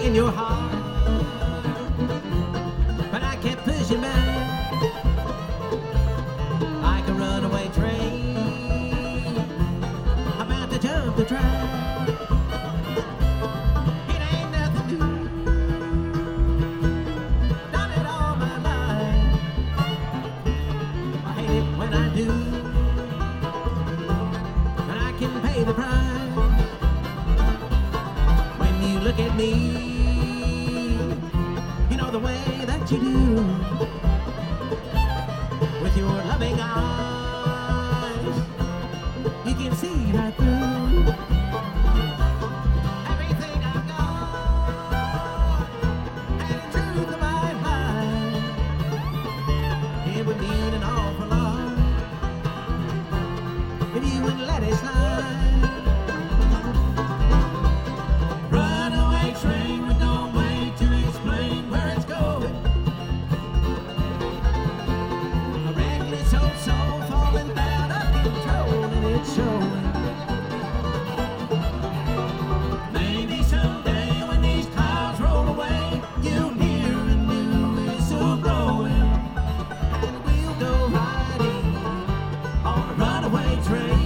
in your heart, but I kept pushing back like a runaway train about to jump the track. It ain't nothing new, done it all my life. I hate it when I do, but I can pay the price. When you look at me, you know the way that you do, with your loving eyes, you can see right through everything I've got, and the truth of my life. It would mean an awful lot if you wouldn't let it slide. Runaway train with no way to explain where it's going. A reckless old soul falling out of control, and it's showing. Maybe someday when these clouds roll away, you'll hear a new whistle blowing, and we'll go riding on a runaway train.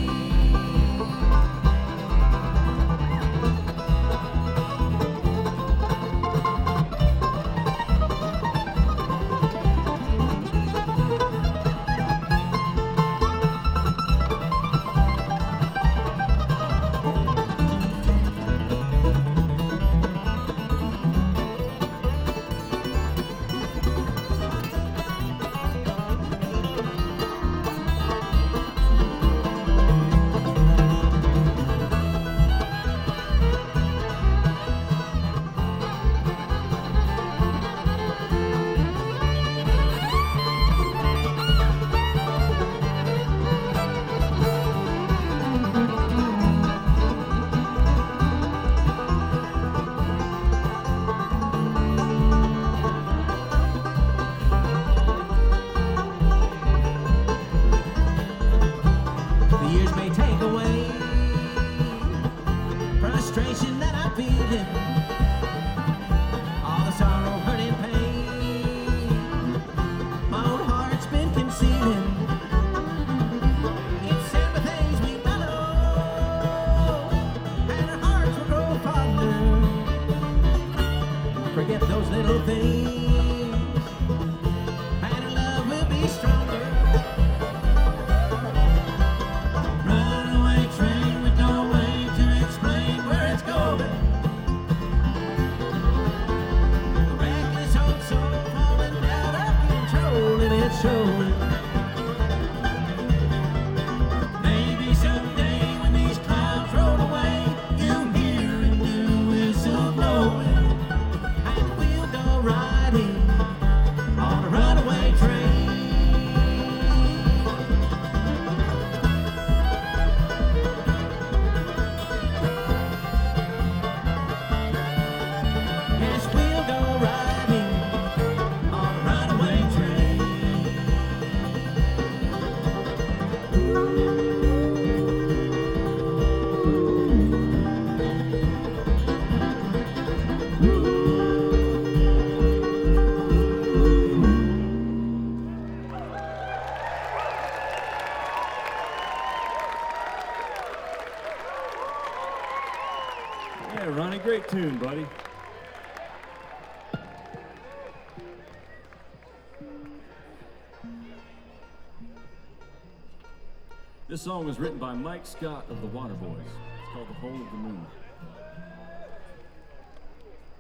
The years may take away frustration that I'm feeling, all the sorrow, hurt, and pain my own heart's been concealing. It's said the things we follow, and our hearts will grow fonder. Forget those little things, and our love will be stronger. Runaway train with no way to explain where it's going. A reckless old soul falling out of control, and it's showing. Maybe someday when these clouds roll away, you'll hear a new whistle blowing, and we'll go riding on a runaway train. Yes, we'll go riding on a runaway train. Yeah, Ronnie, great tune, buddy. This song was written by Mike Scott of the Waterboys. It's called The Hole of the Moon.